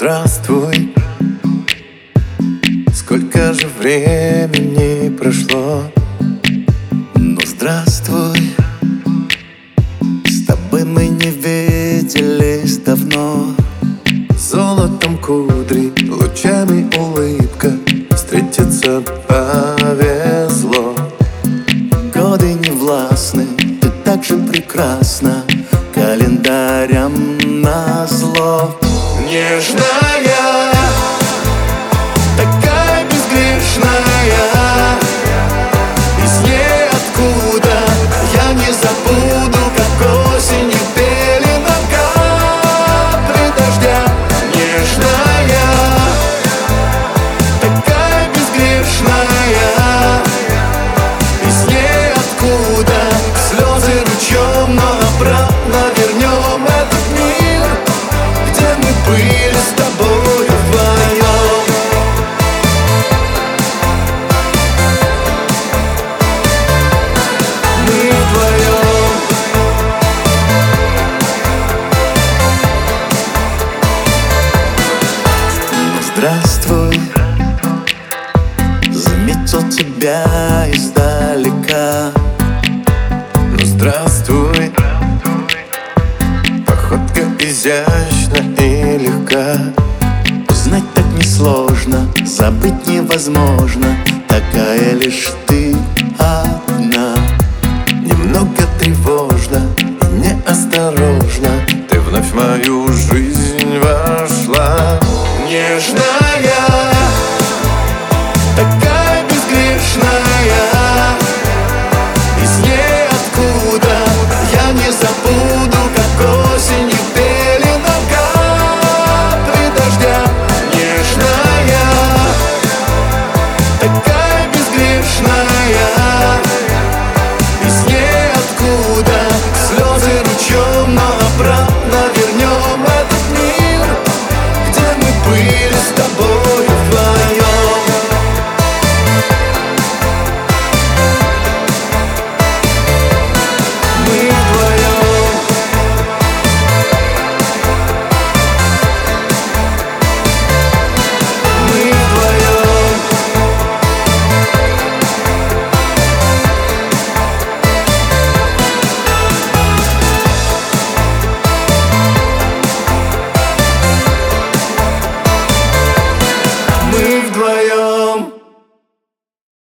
здравствуй. Сколько же времени прошло? Ну здравствуй. С тобой мы не виделись давно. Золотом кудри, лучами улыбка, встретиться повезло. Годы не властны, ты так же прекрасна, календарям назло. Нежная, такая безгрешная, из ниоткуда я не забуду, как осенью пели нам капли дождя. Нежная, такая безгрешная, из ниоткуда слезы ручьем, но обратно вернем этот мир, где мы были с тобой вдвоем. Мы вдвоем. Ну здравствуй, заметил тебя издалека. Ну здравствуй, походка изящна и легка. Узнать так несложно, забыть невозможно, такая лишь ты.